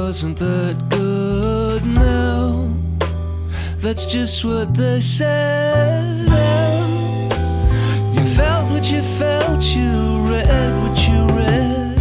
wasn't that good, no. That's just what they said. You felt what you felt, you read what you read.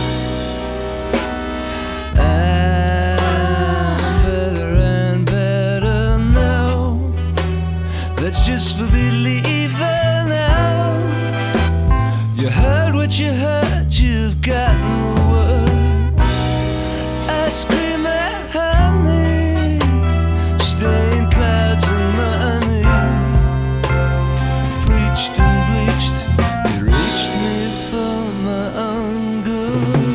And better now. That's just for believing now. You heard what you heard, you've gotten the word. I scream at honey, stained clouds and money. Preached and bleached, it reached me for my own good.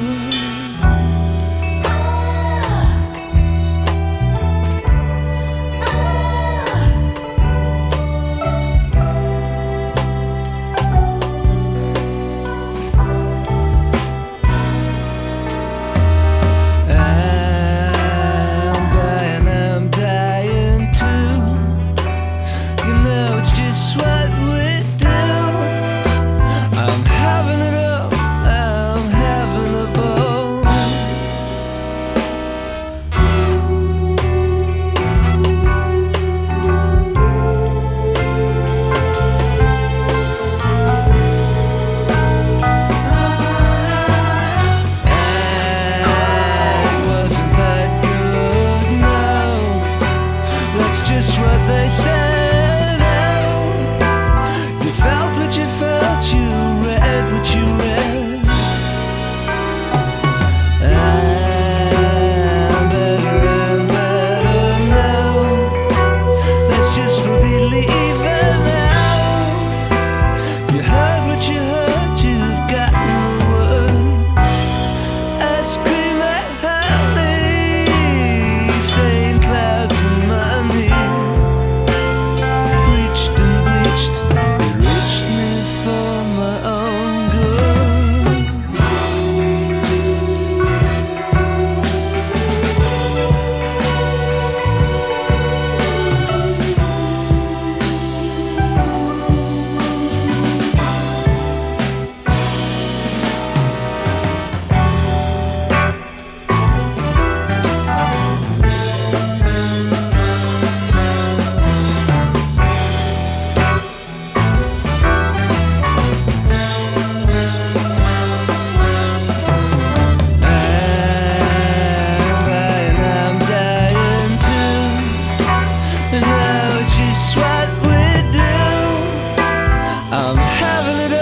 It's just what we do. I'm having it all, I'm having a ball. I wasn't that good, no. That's just what they say. Felt what you felt, you read what you read. And better now. That's just for believing now. You heard what you heard, you've gotten the word. I scream at honey, stained clouds and money. Bleached and bleached, it's just what we do. I'm having it